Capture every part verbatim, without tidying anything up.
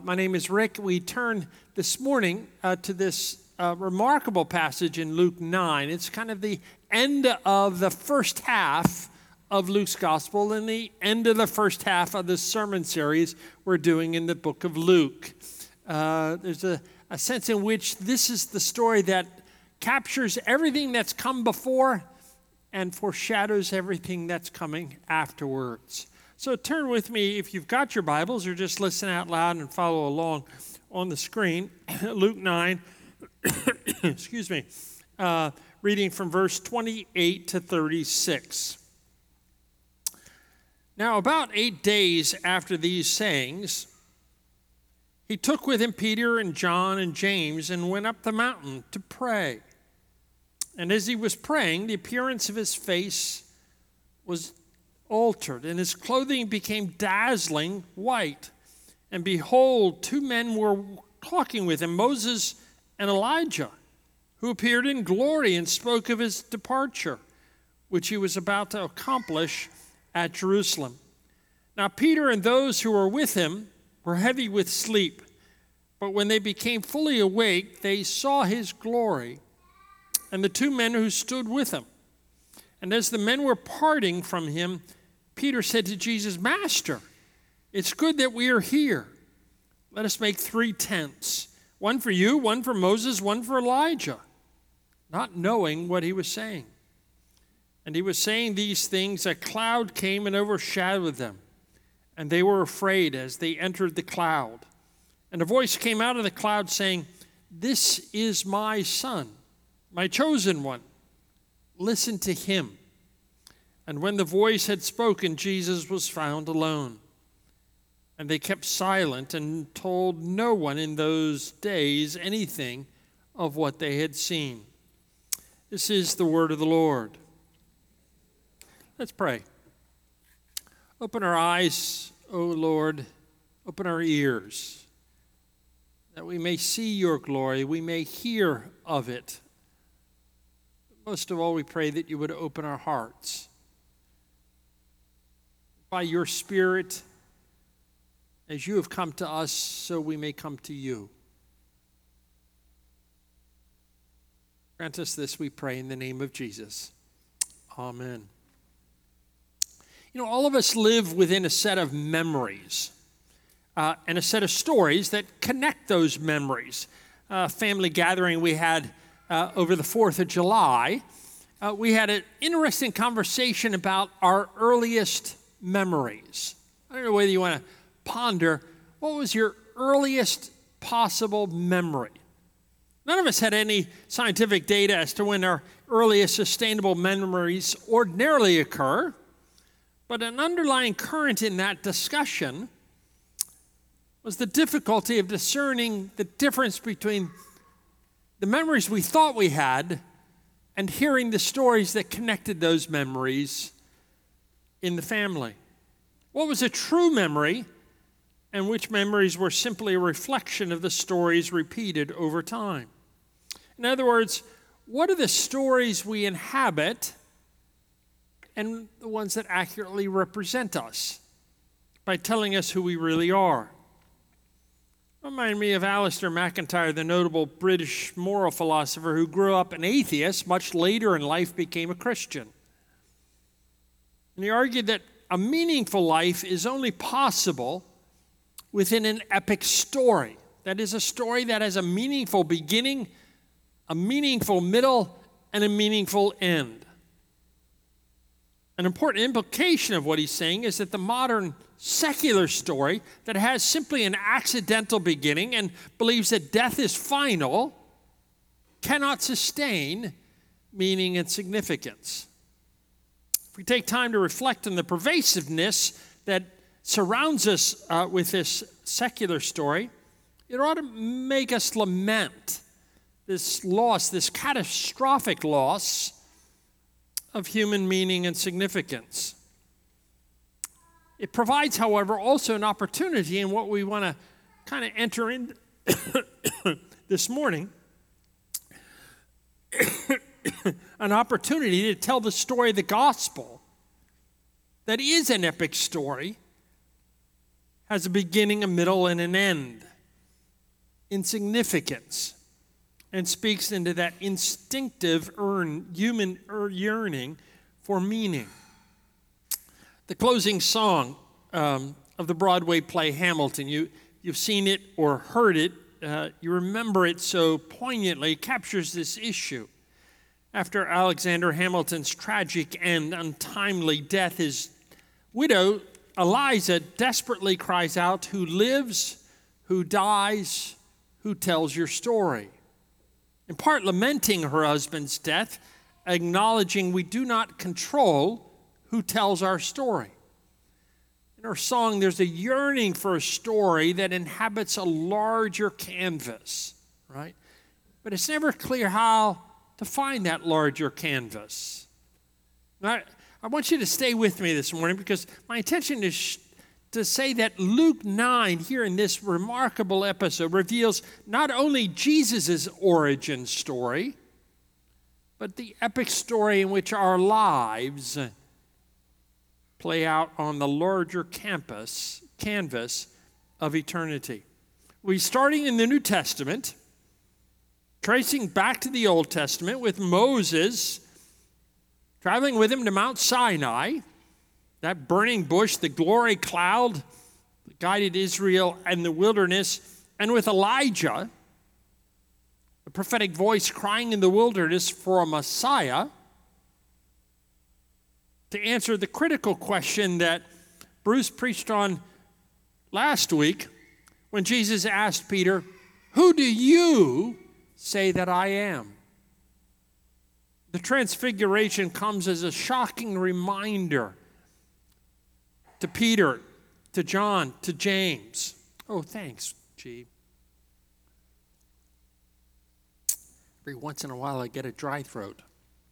My name is Rick. We turn this morning uh, to this uh, remarkable passage in Luke nine. It's kind of the end of the first half of Luke's gospel and the end of the first half of this sermon series we're doing in the book of Luke. Uh, there's a, a sense in which this is the story that captures everything that's come before and foreshadows everything that's coming afterwards. So turn with me, if you've got your Bibles, or just listen out loud and follow along on the screen. Luke nine, excuse me, uh, reading from verse twenty-eight to thirty-six. Now, about eight days after these sayings, he took with him Peter and John and James and went up the mountain to pray. And as he was praying, the appearance of his face was altered, and his clothing became dazzling white. And behold, two men were talking with him, Moses and Elijah, who appeared in glory and spoke of his departure, which he was about to accomplish at Jerusalem. Now Peter and those who were with him were heavy with sleep, but when they became fully awake, they saw his glory and the two men who stood with him. And as the men were parting from him, Peter said to Jesus, "Master, it's good that we are here. Let us make three tents, one for you, one for Moses, one for Elijah," not knowing what he was saying. And he was saying these things, a cloud came and overshadowed them, and they were afraid as they entered the cloud. And a voice came out of the cloud saying, "This is my son, my chosen one. Listen to him." And when the voice had spoken, Jesus was found alone. And they kept silent and told no one in those days anything of what they had seen. This is the word of the Lord. Let's pray. Open our eyes, O Lord, open our ears, that we may see your glory, we may hear of it. But most of all, we pray that you would open our hearts. By your Spirit, as you have come to us, so we may come to you. Grant us this, we pray, in the name of Jesus. Amen. You know, all of us live within a set of memories uh, and a set of stories that connect those memories. Uh, family gathering we had uh, over the fourth of July, uh, we had an interesting conversation about our earliest memories. I don't know whether you want to ponder, what was your earliest possible memory? None of us had any scientific data as to when our earliest sustainable memories ordinarily occur, but an underlying current in that discussion was the difficulty of discerning the difference between the memories we thought we had and hearing the stories that connected those memories in the family. What was a true memory and which memories were simply a reflection of the stories repeated over time? In other words, what are the stories we inhabit and the ones that accurately represent us by telling us who we really are? Remind me of Alistair MacIntyre, the notable British moral philosopher who grew up an atheist, much later in life became a Christian. And he argued that a meaningful life is only possible within an epic story. That is, a story that has a meaningful beginning, a meaningful middle, and a meaningful end. An important implication of what he's saying is that the modern secular story that has simply an accidental beginning and believes that death is final cannot sustain meaning and significance. If we take time to reflect on the pervasiveness that surrounds us uh, with this secular story, it ought to make us lament this loss, this catastrophic loss of human meaning and significance. It provides, however, also an opportunity in what we want to kind of enter in this morning, an opportunity to tell the story of the gospel that is an epic story, has a beginning, a middle, and an end. insignificance and speaks into that instinctive earn, human yearning for meaning. The closing song um, of the Broadway play Hamilton, you, you've seen it or heard it, uh, you remember it so poignantly, it captures this issue. After Alexander Hamilton's tragic and untimely death, his widow, Eliza, desperately cries out, "Who lives, who dies, who tells your story?" In part lamenting her husband's death, acknowledging we do not control who tells our story. In her song, there's a yearning for a story that inhabits a larger canvas, right? But it's never clear how to find that larger canvas. Now, I want you to stay with me this morning because my intention is sh- to say that Luke nine here in this remarkable episode reveals not only Jesus' origin story, but the epic story in which our lives play out on the larger campus, canvas of eternity. We're starting in the New Testament, tracing back to the Old Testament with Moses traveling with him to Mount Sinai, that burning bush, the glory cloud that guided Israel in the wilderness, and with Elijah, the prophetic voice crying in the wilderness for a Messiah, to answer the critical question that Bruce preached on last week when Jesus asked Peter, "Who do you say that I am?" The transfiguration comes as a shocking reminder to Peter, to John, to James. Oh, thanks, G. Every once in a while I get a dry throat.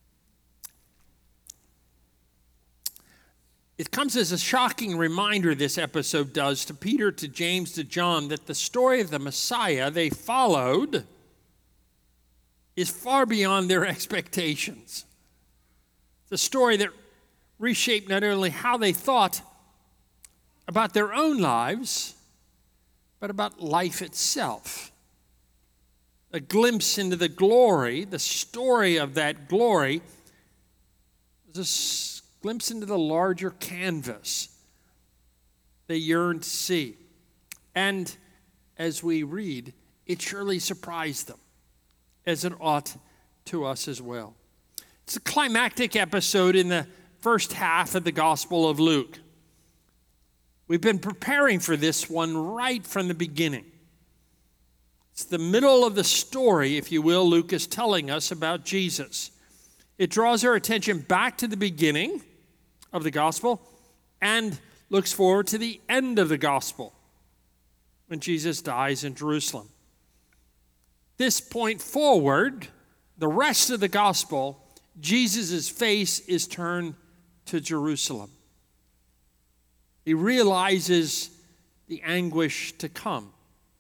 It comes as a shocking reminder, this episode does, to Peter, to James, to John, that the story of the Messiah they followed is far beyond their expectations. It's a story that reshaped not only how they thought about their own lives, but about life itself. A glimpse into the glory, the story of that glory, is a glimpse into the larger canvas they yearned to see. And as we read, it surely surprised them, as it ought to us as well. It's a climactic episode in the first half of the Gospel of Luke. We've been preparing for this one right from the beginning. It's the middle of the story, if you will, Luke is telling us about Jesus. It draws our attention back to the beginning of the gospel and looks forward to the end of the gospel when Jesus dies in Jerusalem. This point forward, the rest of the gospel, Jesus' face is turned to Jerusalem. He realizes the anguish to come.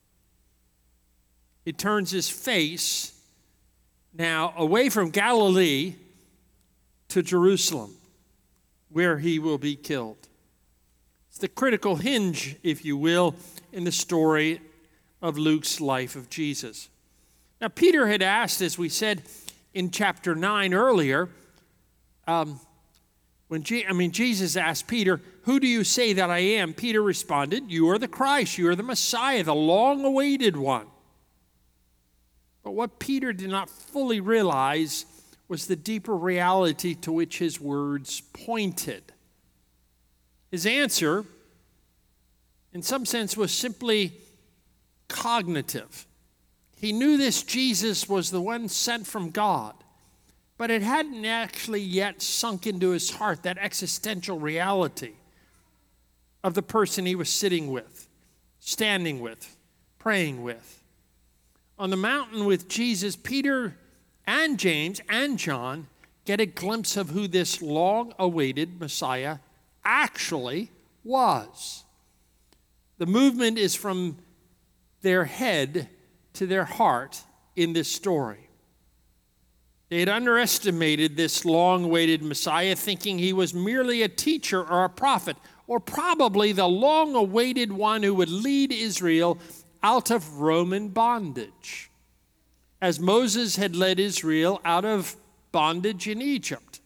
He turns his face now away from Galilee to Jerusalem, where he will be killed. It's the critical hinge, if you will, in the story of Luke's life of Jesus. Now, Peter had asked, as we said in chapter nine earlier, um, when Je- I mean, Jesus asked Peter, "Who do you say that I am?" Peter responded, "You are the Christ, you are the Messiah, the long-awaited one." But what Peter did not fully realize was the deeper reality to which his words pointed. His answer, in some sense, was simply cognitive. He knew this Jesus was the one sent from God, but it hadn't actually yet sunk into his heart, that existential reality of the person he was sitting with, standing with, praying with. On the mountain with Jesus, Peter and James and John get a glimpse of who this long-awaited Messiah actually was. The movement is from their head to their heart in this story. They had underestimated this long-awaited Messiah, thinking he was merely a teacher or a prophet, or probably the long-awaited one who would lead Israel out of Roman bondage, as Moses had led Israel out of bondage in Egypt.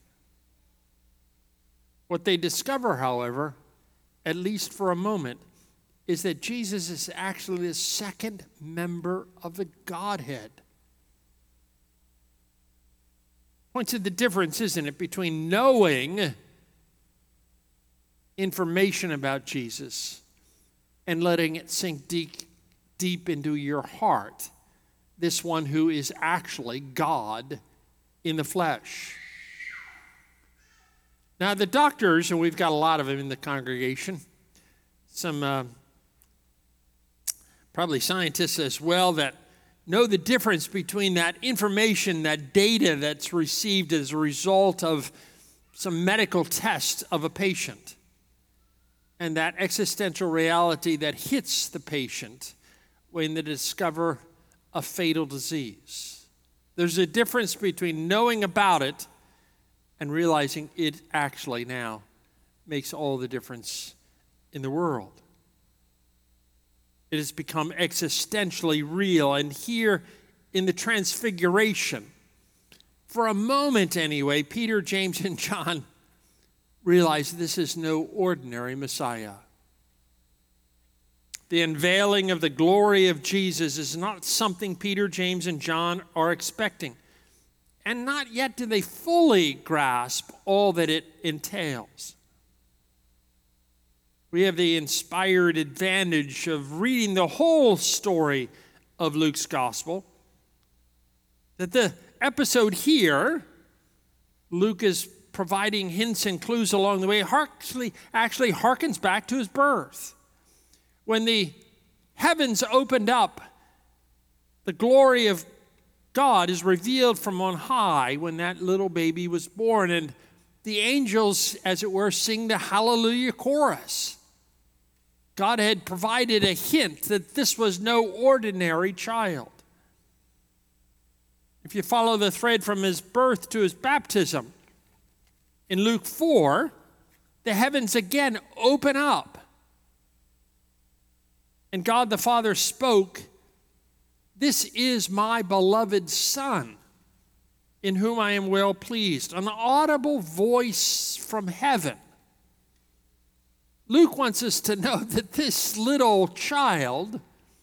What they discover, however, at least for a moment, is that Jesus is actually the second member of the Godhead. Points to the difference, isn't it, between knowing information about Jesus and letting it sink deep, deep into your heart, this one who is actually God in the flesh. Now, the doctors, and we've got a lot of them in the congregation, some uh, probably scientists as well, that know the difference between that information, that data that's received as a result of some medical test of a patient, and that existential reality that hits the patient when they discover a fatal disease. There's a difference between knowing about it and realizing it actually now makes all the difference in the world. It has become existentially real. And here in the Transfiguration, for a moment anyway, Peter, James, and John realize this is no ordinary Messiah. The unveiling of the glory of Jesus is not something Peter, James, and John are expecting. And not yet do they fully grasp all that it entails. We have the inspired advantage of reading the whole story of Luke's gospel. That the episode here, Luke is providing hints and clues along the way, actually, actually harkens back to his birth. When the heavens opened up, the glory of God is revealed from on high when that little baby was born. And the angels, as it were, sing the Hallelujah chorus. God had provided a hint that this was no ordinary child. If you follow the thread from his birth to his baptism, in Luke four, the heavens again open up. And God the Father spoke, "This is my beloved Son, in whom I am well pleased." An audible voice from heaven. Luke wants us to know that this little child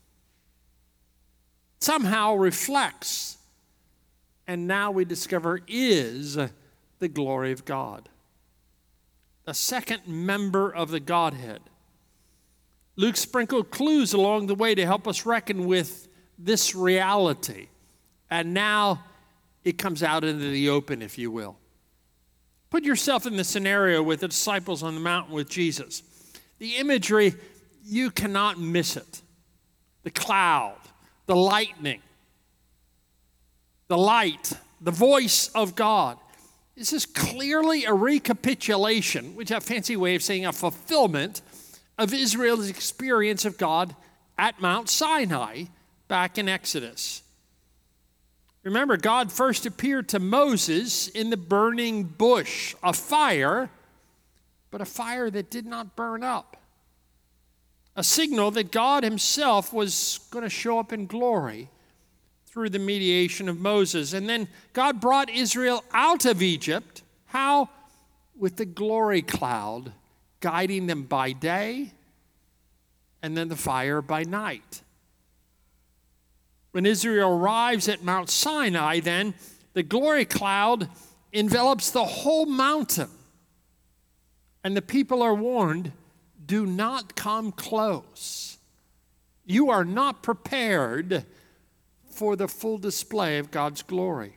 somehow reflects, and now we discover is, the glory of God. The second member of the Godhead. Luke sprinkled clues along the way to help us reckon with this reality. And now it comes out into the open, if you will. Put yourself in the scenario with the disciples on the mountain with Jesus. The imagery, you cannot miss it. The cloud, the lightning, the light, the voice of God. This is clearly a recapitulation, which is a fancy way of saying a fulfillment of Israel's experience of God at Mount Sinai back in Exodus. Remember, God first appeared to Moses in the burning bush, a fire, but a fire that did not burn up. A signal that God himself was going to show up in glory through the mediation of Moses. And then God brought Israel out of Egypt. How? With the glory cloud guiding them by day, and then the fire by night. When Israel arrives at Mount Sinai, then the glory cloud envelops the whole mountain. And the people are warned, do not come close. You are not prepared for the full display of God's glory.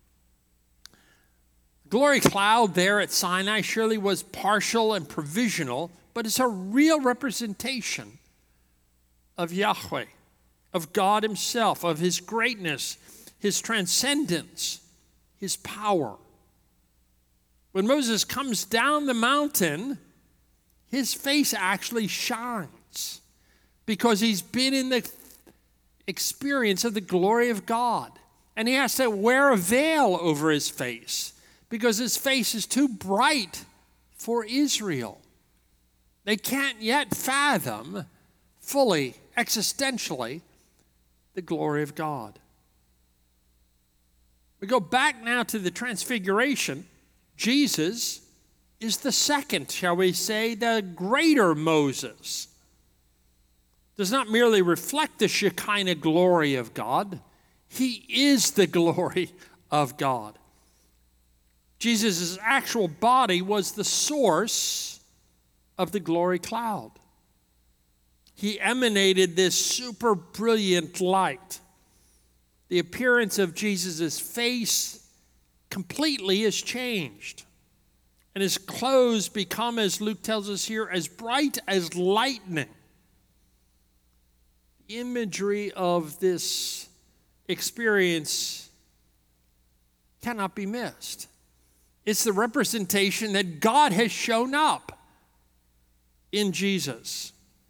The glory cloud there at Sinai surely was partial and provisional, but it's a real representation of Yahweh, of God himself, of his greatness, his transcendence, his power. When Moses comes down the mountain, his face actually shines because he's been in the experience of the glory of God. And he has to wear a veil over his face because his face is too bright for Israel. They can't yet fathom fully existentially, the glory of God. We go back now to the Transfiguration. Jesus is the second, shall we say, the greater Moses. Does not merely reflect the Shekinah glory of God. He is the glory of God. Jesus' actual body was the source of the glory cloud. He emanated this super brilliant light. The appearance of Jesus' face completely is changed. And his clothes become, as Luke tells us here, as bright as lightning. The imagery of this experience cannot be missed. It's the representation that God has shown up in Jesus.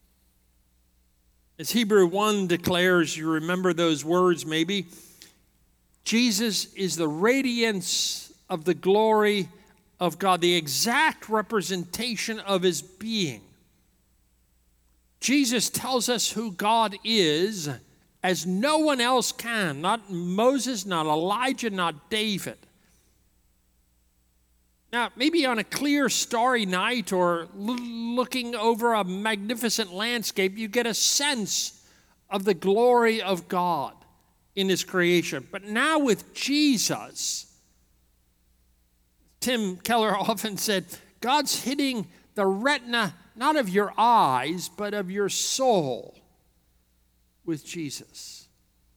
As Hebrew one declares, you remember those words maybe, Jesus is the radiance of the glory of God, the exact representation of his being. Jesus tells us who God is as no one else can, not Moses, not Elijah, not David. Now, maybe on a clear, starry night or l- looking over a magnificent landscape, you get a sense of the glory of God in his creation. But now with Jesus, Tim Keller often said, God's hitting the retina not of your eyes, but of your soul with Jesus.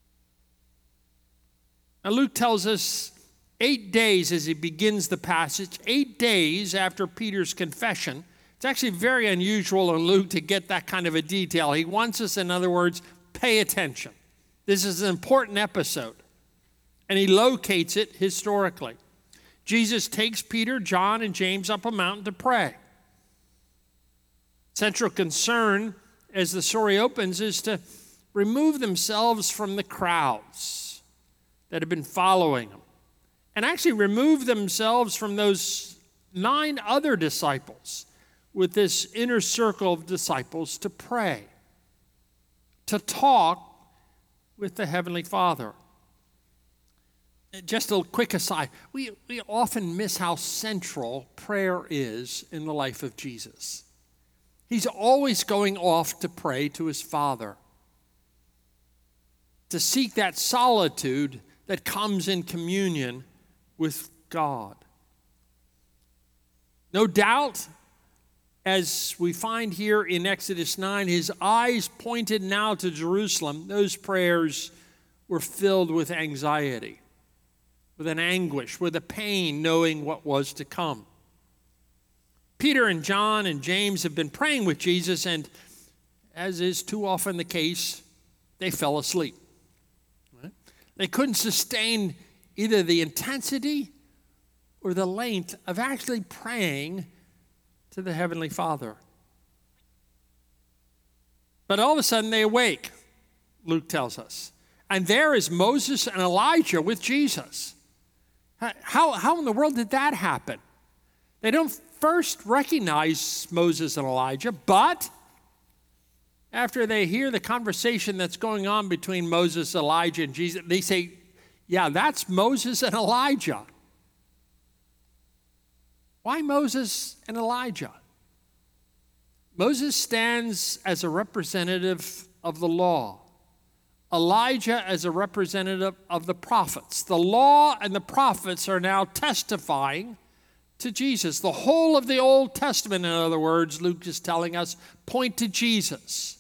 Now, Luke tells us eight days as he begins the passage, eight days after Peter's confession. It's actually very unusual in Luke to get that kind of a detail. He wants us, in other words, pay attention. This is an important episode, and he locates it historically. Jesus takes Peter, John, and James up a mountain to pray. Central concern, as the story opens, is to remove themselves from the crowds that have been following them, and actually remove themselves from those nine other disciples with this inner circle of disciples to pray, to talk with the Heavenly Father. Just a quick aside, we, we often miss how central prayer is in the life of Jesus. He's always going off to pray to his Father, to seek that solitude that comes in communion with God. No doubt, as we find here in Exodus nine, his eyes pointed now to Jerusalem. Those prayers were filled with anxiety, with an anguish, with a pain, knowing what was to come. Peter and John and James have been praying with Jesus, and as is too often the case, they fell asleep. Right? They couldn't sustain either the intensity or the length of actually praying to the Heavenly Father. But all of a sudden they awake, Luke tells us. And there is Moses and Elijah with Jesus. How, how in the world did that happen? They don't first recognize Moses and Elijah, but after they hear the conversation that's going on between Moses, Elijah, and Jesus, they say, yeah, that's Moses and Elijah. Why Moses and Elijah? Moses stands as a representative of the law. Elijah as a representative of the prophets. The law and the prophets are now testifying to Jesus. The whole of the Old Testament, in other words, Luke is telling us, point to Jesus.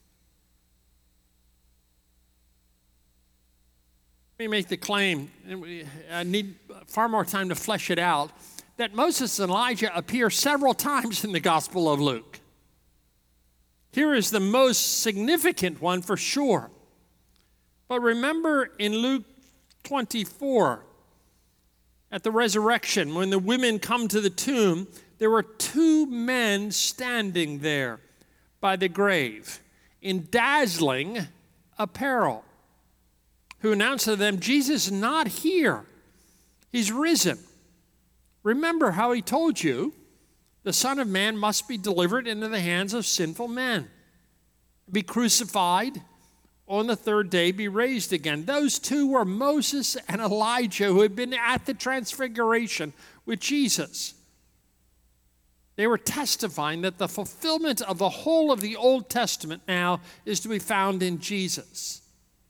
Let me make the claim, and I need far more time to flesh it out, that Moses and Elijah appear several times in the Gospel of Luke. Here is the most significant one for sure. But remember in Luke twenty-four, at the resurrection, when the women come to the tomb, there were two men standing there by the grave in dazzling apparel, who announced to them, Jesus is not here. He's risen. Remember how he told you, the Son of Man must be delivered into the hands of sinful men, be crucified, on the third day be raised again. Those two were Moses and Elijah, who had been at the transfiguration with Jesus. They were testifying that the fulfillment of the whole of the Old Testament now is to be found in Jesus.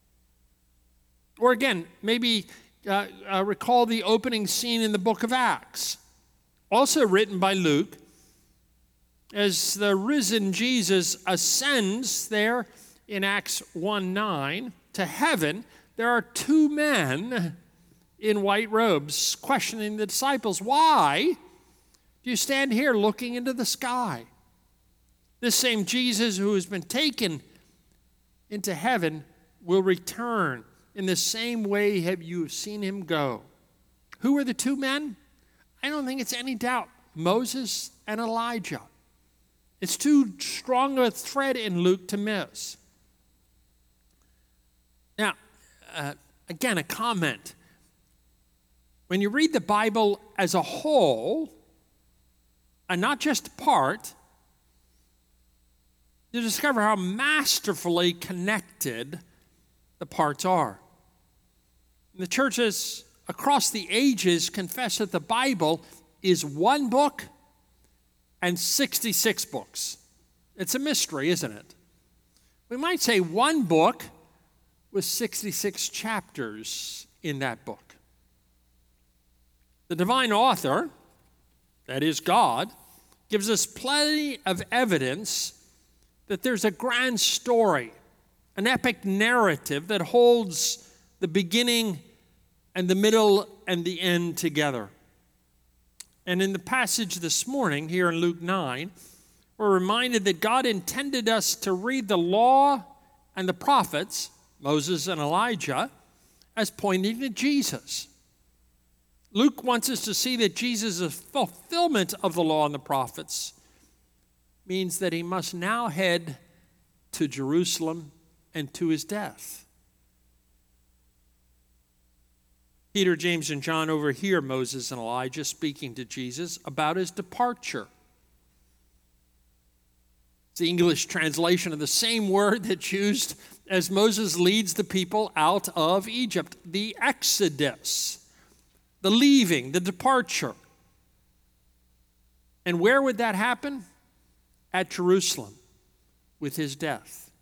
Or again, maybe uh, uh, recall the opening scene in the book of Acts, also written by Luke. As the risen Jesus ascends there in Acts one nine to heaven, there are two men in white robes questioning the disciples, "Why do you stand here looking into the sky?" This same Jesus who has been taken into heaven will return in the same way have you seen him go. Who were the two men? I don't think it's any doubt. Moses and Elijah. It's too strong a thread in Luke to miss. Now, uh, again, a comment. When you read the Bible as a whole, and not just part, you discover how masterfully connected the parts are. And the churches across the ages confess that the Bible is one book and sixty-six books. It's a mystery, isn't it? We might say one book with sixty-six chapters in that book. The divine author, that is God, gives us plenty of evidence that there's a grand story, an epic narrative that holds the beginning and the middle and the end together. And in the passage this morning, here in Luke nine, we're reminded that God intended us to read the law and the prophets, Moses and Elijah, as pointing to Jesus. Luke wants us to see that Jesus' fulfillment of the law and the prophets means that he must now head to Jerusalem and to his death. Peter, James, and John overhear Moses and Elijah speaking to Jesus about his departure. It's the English translation of the same word that's used as Moses leads the people out of Egypt, the Exodus, the leaving, the departure. And where would that happen? At Jerusalem, with his death.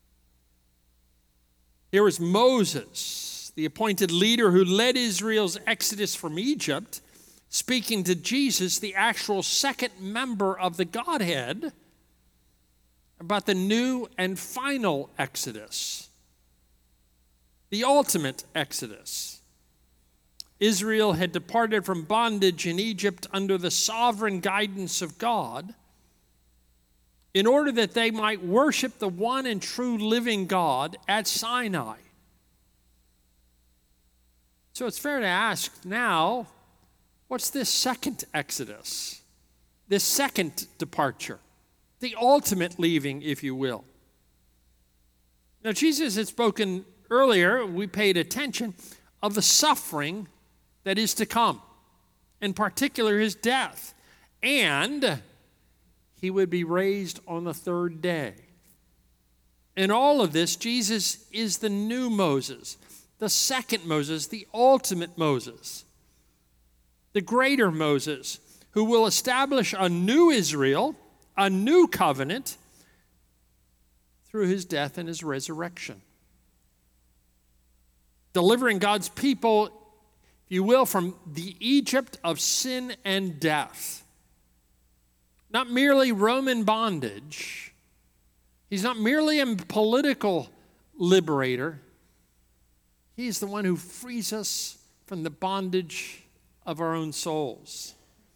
Here was Moses, the appointed leader who led Israel's exodus from Egypt, speaking to Jesus, the actual second member of the Godhead, about the new and final exodus, the ultimate exodus. Israel had departed from bondage in Egypt under the sovereign guidance of God in order that they might worship the one and true living God at Sinai. So it's fair to ask now, what's this second exodus? This second departure? The ultimate leaving, if you will. Now, Jesus had spoken earlier, we paid attention, of the suffering that is to come, in particular his death, and he would be raised on the third day. In all of this, Jesus is the new Moses, the second Moses, the ultimate Moses, the greater Moses, who will establish a new Israel, a new covenant, through his death and his resurrection. Delivering God's people, if you will, from the Egypt of sin and death. Not merely Roman bondage. He's not merely a political liberator. He's the one who frees us from the bondage of our own souls.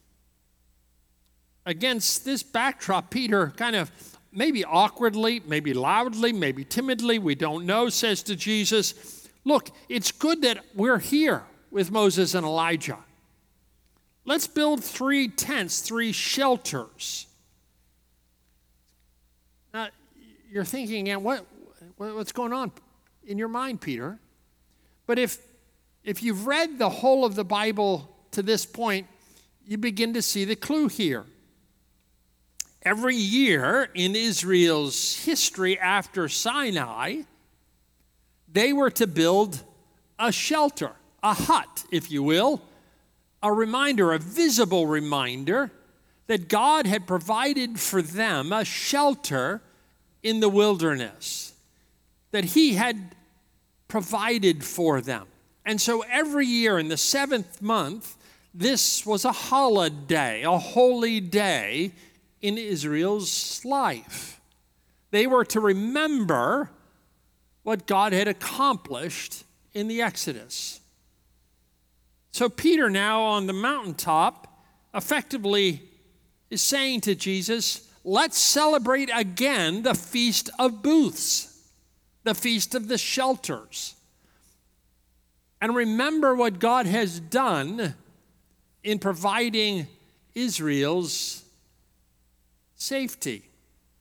Against this backdrop, Peter kind of maybe awkwardly, maybe loudly, maybe timidly, we don't know, says to Jesus, look, it's good that we're here with Moses and Elijah. Let's build three tents, three shelters. Now, you're thinking again, what, what's going on in your mind, Peter? But if, if you've read the whole of the Bible to this point, you begin to see the clue here. every year in Israel's history after Sinai, they were to build a shelter, a hut, if you will, a reminder, a visible reminder that God had provided for them a shelter in the wilderness, that he had provided for them. And so every year in the seventh month, this was a holiday, a holy day in Israel's life. They were to remember what God had accomplished in the Exodus. So Peter, now on the mountaintop, effectively is saying to Jesus, let's celebrate again the Feast of Booths, the Feast of the Shelters. And remember what God has done in providing Israel's safety.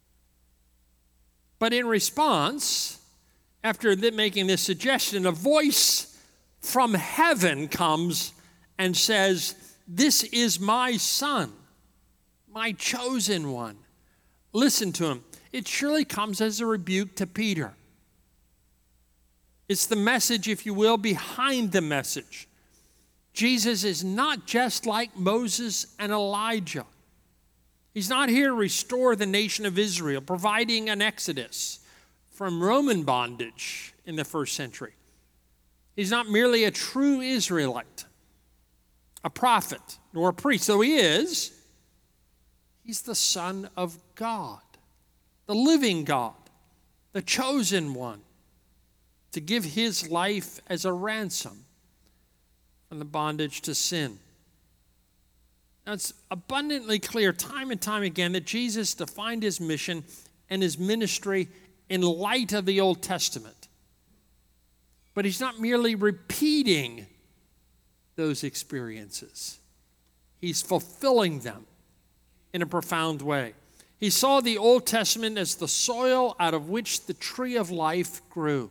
But in response, after making this suggestion, a voice from heaven comes and says, "This is my son, my chosen one. Listen to him." It surely comes as a rebuke to Peter. It's the message, if you will, behind the message. Jesus is not just like Moses and Elijah. He's not here to restore the nation of Israel, providing an exodus from Roman bondage in the first century. He's not merely a true Israelite, a prophet, nor a priest. Though he is, he's the Son of God, the living God, the chosen one, to give his life as a ransom from the bondage to sin. Now, it's abundantly clear time and time again that Jesus defined his mission and his ministry in light of the Old Testament. But he's not merely repeating those experiences. He's fulfilling them in a profound way. He saw the Old Testament as the soil out of which the tree of life grew.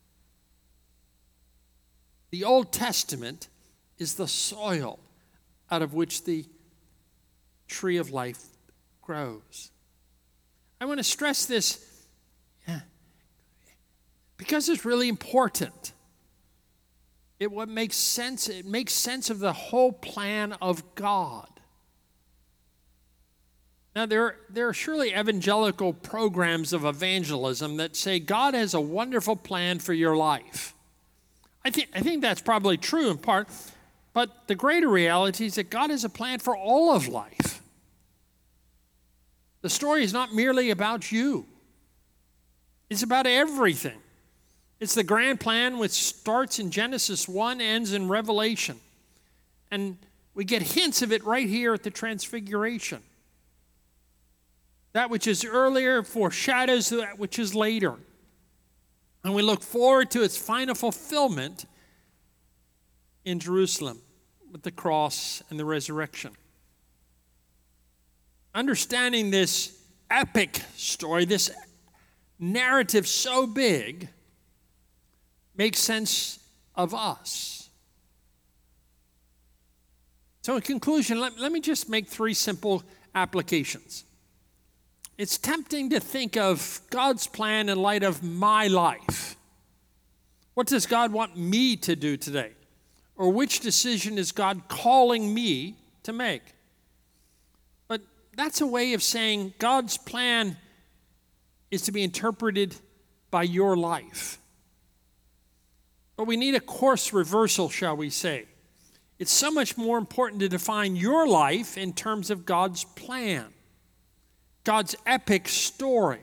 The Old Testament is the soil out of which the tree of life grows. I want to stress this because it's really important. It what makes sense, it makes sense of the whole plan of God. Now, there, there are surely evangelical programs of evangelism that say God has a wonderful plan for your life. I think, I think that's probably true in part, but the greater reality is that God has a plan for all of life. The story is not merely about you. It's about everything. It's the grand plan which starts in Genesis one, ends in Revelation. And we get hints of it right here at the Transfiguration. That which is earlier foreshadows that which is later. And we look forward to its final fulfillment in Jerusalem with the cross and the resurrection. Understanding this epic story, this narrative so big, makes sense of us. So in conclusion, let, let me just make three simple applications. It's tempting to think of God's plan in light of my life. What does God want me to do today? Or which decision is God calling me to make? But that's a way of saying God's plan is to be interpreted by your life. But we need a course reversal, shall we say. It's so much more important to define your life in terms of God's plan, God's epic story.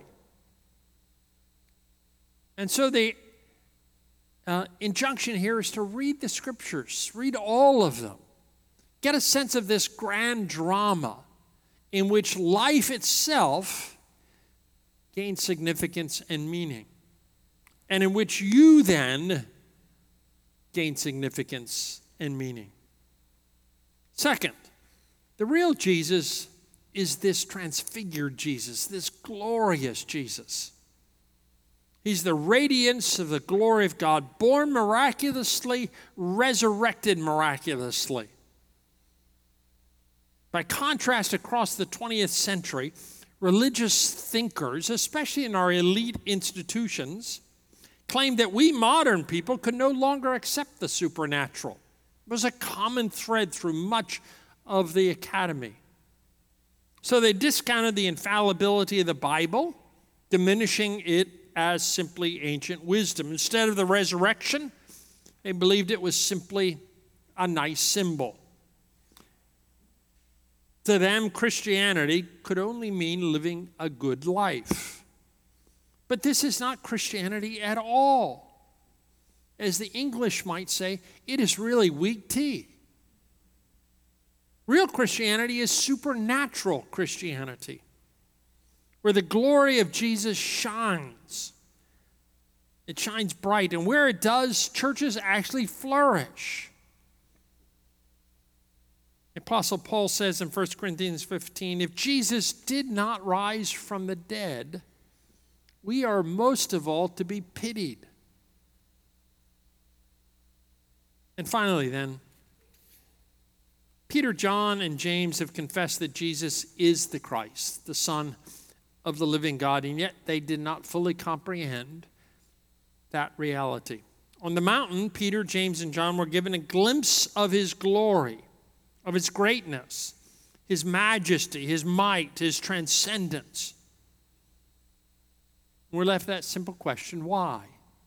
And so the uh, injunction here is to read the scriptures, read all of them. Get a sense of this grand drama in which life itself gains significance and meaning, and in which you then gain significance and meaning. Second, the real Jesus is this transfigured Jesus, this glorious Jesus. He's the radiance of the glory of God, born miraculously, resurrected miraculously. By contrast, across the twentieth century, religious thinkers, especially in our elite institutions, claimed that we modern people could no longer accept the supernatural. It was a common thread through much of the academy. So they discounted the infallibility of the Bible, diminishing it as simply ancient wisdom. Instead of the resurrection, they believed it was simply a nice symbol. To them, Christianity could only mean living a good life. But this is not Christianity at all. As the English might say, it is really weak tea. Real Christianity is supernatural Christianity, where the glory of Jesus shines. It shines bright, and where it does, churches actually flourish. The Apostle Paul says in First Corinthians fifteen, if Jesus did not rise from the dead, we are most of all to be pitied. And finally then, Peter, John, and James have confessed that Jesus is the Christ, the Son of the living God, and yet they did not fully comprehend that reality. On the mountain, Peter, James, and John were given a glimpse of his glory, of his greatness, his majesty, his might, his transcendence. We're left with that simple question, why?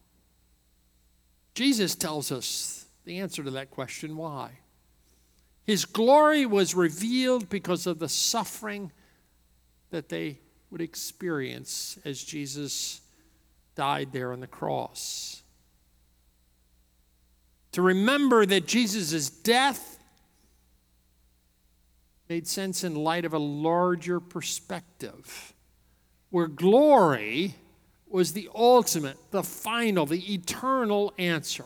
Jesus tells us the answer to that question, why? His glory was revealed because of the suffering that they would experience as Jesus died there on the cross. To remember that Jesus' death made sense in light of a larger perspective, where glory was the ultimate, the final, the eternal answer.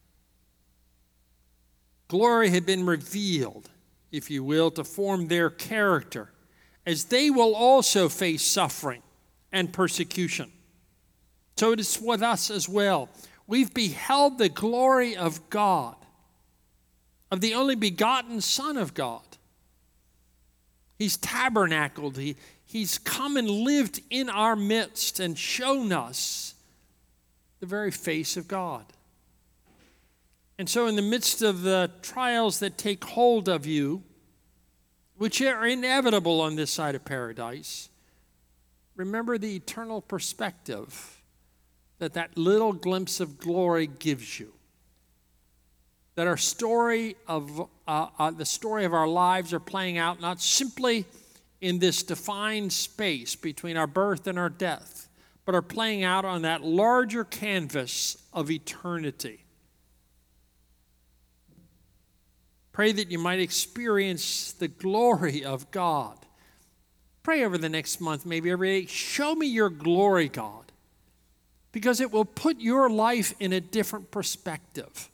Glory had been revealed, if you will, to form their character, as they will also face suffering and persecution. So it is with us as well. We've beheld the glory of God, of the only begotten Son of God. He's tabernacled. He, he's come and lived in our midst and shown us the very face of God. And so in the midst of the trials that take hold of you, which are inevitable on this side of paradise, remember the eternal perspective that that little glimpse of glory gives you. That our story of, uh, uh, the story of our lives are playing out not simply in this defined space between our birth and our death, but are playing out on that larger canvas of eternity. Pray that you might experience the glory of God. Pray over the next month, maybe every day, show me your glory, God, because it will put your life in a different perspective.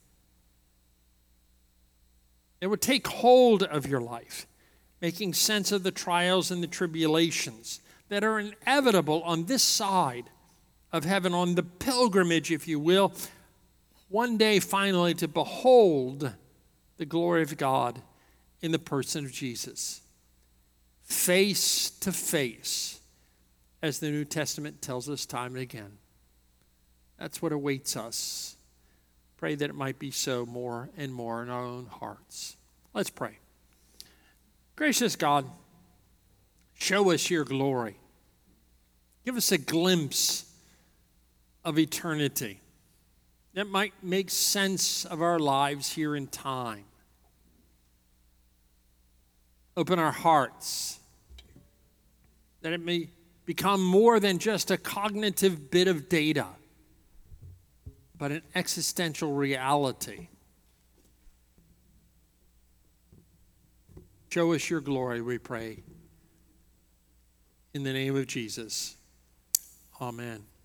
It would take hold of your life, making sense of the trials and the tribulations that are inevitable on this side of heaven, on the pilgrimage, if you will, one day finally to behold the glory of God in the person of Jesus, face to face, as the New Testament tells us time and again. That's what awaits us. Pray that it might be so more and more in our own hearts. Let's pray. Gracious God, show us your glory. Give us a glimpse of eternity that might make sense of our lives here in time. Open our hearts that it may become more than just a cognitive bit of data, but an existential reality. Show us your glory, we pray. In the name of Jesus, amen.